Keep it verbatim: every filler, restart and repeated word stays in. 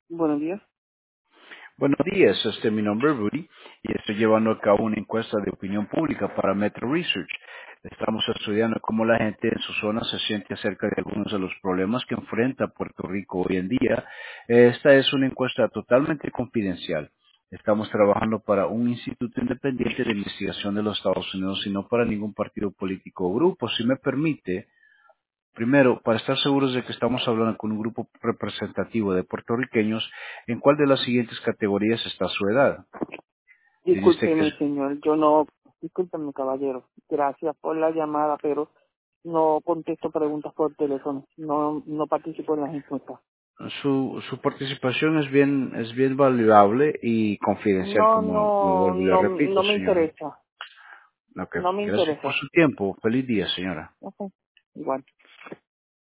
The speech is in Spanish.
Buenos días. Buenos días, este, mi nombre es Rudy y estoy llevando a cabo una encuesta de opinión pública para Metro Research. Estamos estudiando cómo la gente en su zona se siente acerca de algunos de los problemas que enfrenta Puerto Rico hoy en día. Esta es una encuesta totalmente confidencial. Estamos trabajando para un instituto independiente de investigación de los Estados Unidos y no para ningún partido político o grupo. Si me permite, primero, para estar seguros de que estamos hablando con un grupo representativo de puertorriqueños, ¿en cuál de las siguientes categorías está su edad? Dice usted que es- Discúlpeme, señor. Yo no, discúlpeme, caballero. Gracias por la llamada, pero no contesto preguntas por teléfono. No, no participo en las encuestas. su, su participación es bien, es bien valorable y confidencial, No, como, como no, vuelvo y le no, repito, no me señora. interesa. Ok, No me gracias por interesa. su tiempo. Feliz día, señora. Ok. Igual.